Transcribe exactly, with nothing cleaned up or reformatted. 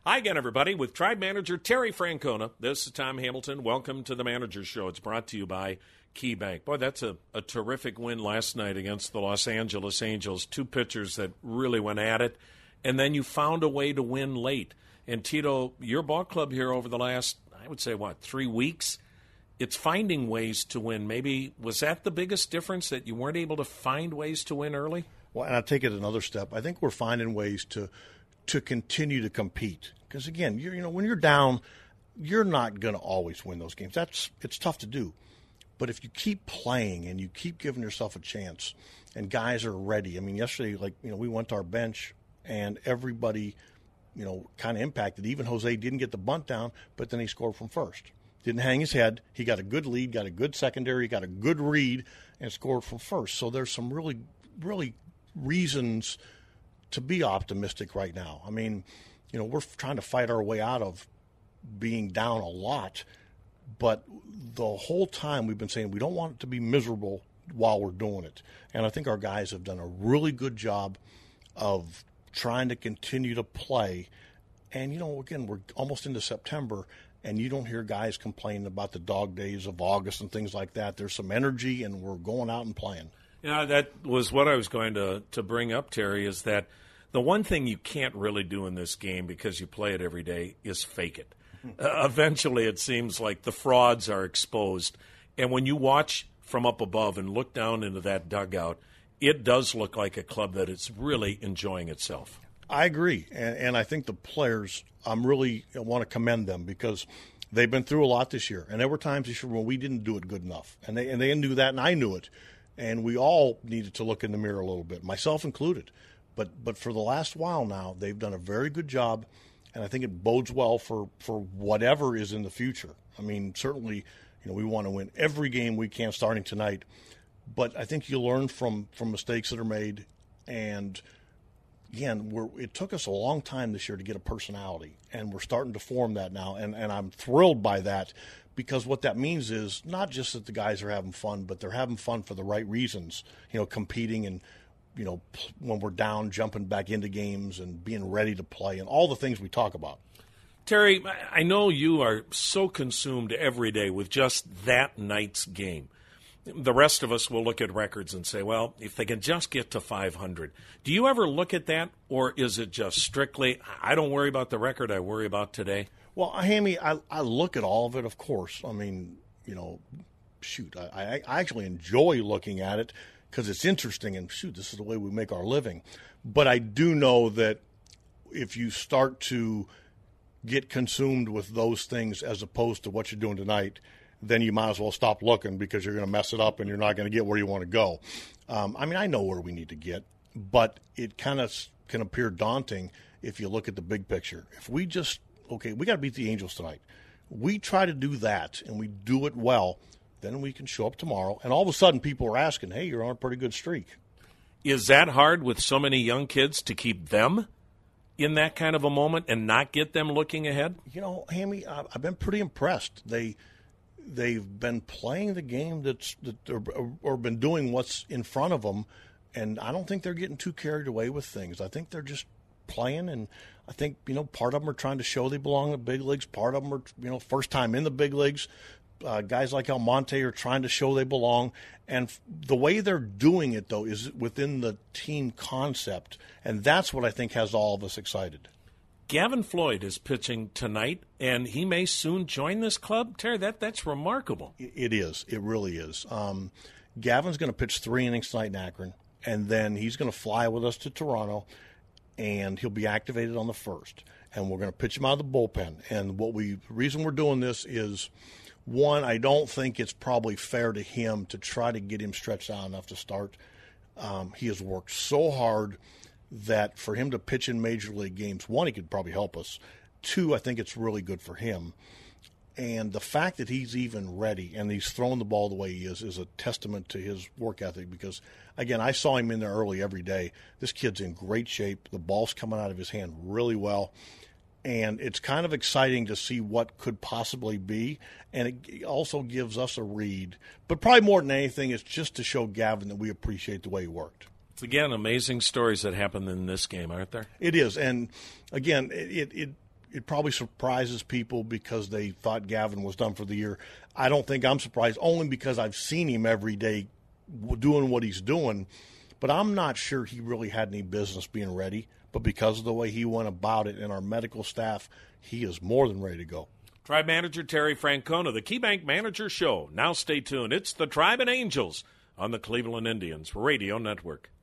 Hi again, everybody, with Tribe Manager Terry Francona. This is Tom Hamilton. Welcome to the Manager's Show. It's brought to you by KeyBank. Boy, that's a, a terrific win last night against the Los Angeles Angels. Two pitchers that really went at it, and then you found a way to win late. And, Tito, your ball club here over the last, I would say, what, three weeks, it's finding ways to win. Maybe, was that the biggest difference, that you weren't able to find ways to win early? Well, and I'll take it another step. I think we're finding ways to to continue to compete. Because, again, you're, you know, when you're down, you're not going to always win those games. That's it's tough to do. But if you keep playing and you keep giving yourself a chance and guys are ready. I mean, yesterday, like, you know, we went to our bench and everybody, you know, kind of impacted. Even Jose didn't get the bunt down, but then he scored from first. Didn't hang his head. He got a good lead, got a good secondary, got a good read, and scored from first. So there's some really, really reasons to be optimistic right now. I mean, you know, we're trying to fight our way out of being down a lot, but the whole time we've been saying we don't want it to be miserable while we're doing it. And I think our guys have done a really good job of trying to continue to play. And, you know, again, we're almost into September, and you don't hear guys complaining about the dog days of August and things like that. There's some energy, and we're going out and playing. Yeah, that was what I was going to, to bring up, Terry, is that the one thing you can't really do in this game, because you play it every day, is fake it. Uh, eventually, it seems like the frauds are exposed. And when you watch from up above and look down into that dugout, it does look like a club that is really enjoying itself. I agree. And, and I think the players, I'm really I want to commend them because they've been through a lot this year. And there were times this year when we didn't do it good enough. And they, and they knew that, and I knew it. And we all needed to look in the mirror a little bit, myself included. But but for the last while now, they've done a very good job, and I think it bodes well for, for whatever is in the future. I mean, certainly, you know, we want to win every game we can starting tonight, but I think you learn from, from mistakes that are made. And, again, we're, it took us a long time this year to get a personality, and we're starting to form that now, and, and I'm thrilled by that. Because what that means is not just that the guys are having fun, but they're having fun for the right reasons, you know, competing and, you know, when we're down, jumping back into games and being ready to play and all the things we talk about. Terry, I know you are so consumed every day with just that night's game. The rest of us will look at records and say, well, if they can just get to five hundred. Do you ever look at that, or is it just strictly, I don't worry about the record, I worry about today? Well, Hammy, I, I look at all of it, of course. I mean, you know, shoot, I, I actually enjoy looking at it because it's interesting, and shoot, this is the way we make our living. But I do know that if you start to get consumed with those things as opposed to what you're doing tonight, then you might as well stop looking because you're going to mess it up and you're not going to get where you want to go. Um, I mean, I know where we need to get, but it kind of can appear daunting if you look at the big picture. If we just okay, we got to beat the Angels tonight. We try to do that, and we do it well, then we can show up tomorrow, and all of a sudden people are asking, hey, you're on a pretty good streak. Is that hard with so many young kids to keep them in that kind of a moment and not get them looking ahead? You know, Hammy, I've been pretty impressed. They, they've been playing the game that's that or, or been doing what's in front of them, and I don't think they're getting too carried away with things. I think they're just playing, and I think, you know, part of them are trying to show they belong in the big leagues. Part of them are, you know, first time in the big leagues. Uh, guys like Almonte are trying to show they belong. And f- the way they're doing it, though, is within the team concept. And that's what I think has all of us excited. Gavin Floyd is pitching tonight, and he may soon join this club. Terry, that, that's remarkable. It is. It really is. Um, Gavin's going to pitch three innings tonight in Akron, and then he's going to fly with us to Toronto, and he'll be activated on the first. And we're going to pitch him out of the bullpen. And what we, the reason we're doing this is, one, I don't think it's probably fair to him to try to get him stretched out enough to start. Um, he has worked so hard that for him to pitch in major league games, one, he could probably help us. Two, I think it's really good for him. And the fact that he's even ready and he's throwing the ball the way he is is a testament to his work ethic because, again, I saw him in there early every day. This kid's in great shape. The ball's coming out of his hand really well. And it's kind of exciting to see what could possibly be. And it also gives us a read. But probably more than anything, it's just to show Gavin that we appreciate the way he worked. It's, again, amazing stories that happened in this game, aren't there? It is. And, again, it, it it probably surprises people because they thought Gavin was done for the year. I don't think I'm surprised, only because I've seen him every day doing what he's doing. But I'm not sure he really had any business being ready. But because of the way he went about it and our medical staff, he is more than ready to go. Tribe manager Terry Francona, the KeyBank Manager Show. Now stay tuned. It's the Tribe and Angels on the Cleveland Indians Radio Network.